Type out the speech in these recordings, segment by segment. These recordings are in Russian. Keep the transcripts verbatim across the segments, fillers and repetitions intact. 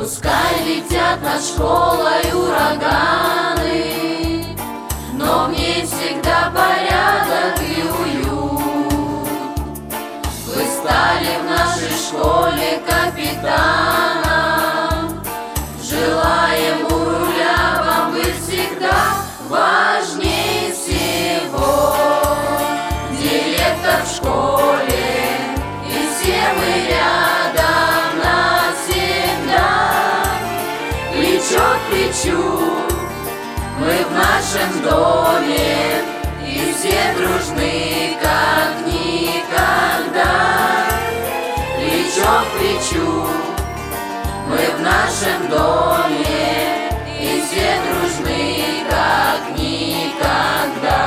Пускай летят над школой ураганы, но в ней всегда порядок и уют. Вы стали в нашей школе капитаном, желаем у руля вам быть всегда важнее всего. Директор в школе, и все мы рядом навсегда. Плечо к плечу мы в нашем доме, и все дружны, как никогда. Плечо к плечу мы в нашем доме, и все дружны, как никогда.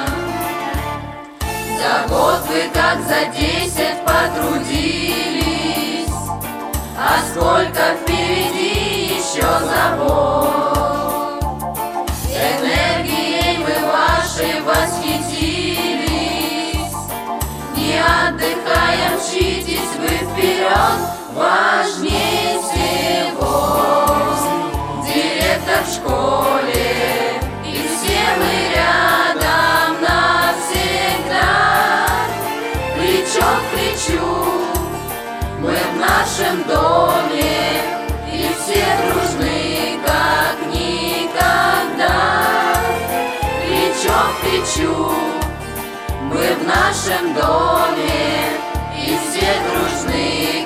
За год вы как за десять потрудились, а сколько впереди еще забот. Энергией мы вашей восхитились, не отдыхая мчитесь вы вперед, важнее всего. Директор в школе, и все мы рядом навсегда. Плечо к плечу мы в нашем доме, и все дружны, как никогда. Плечо к плечу мы в нашем доме, и все дружны,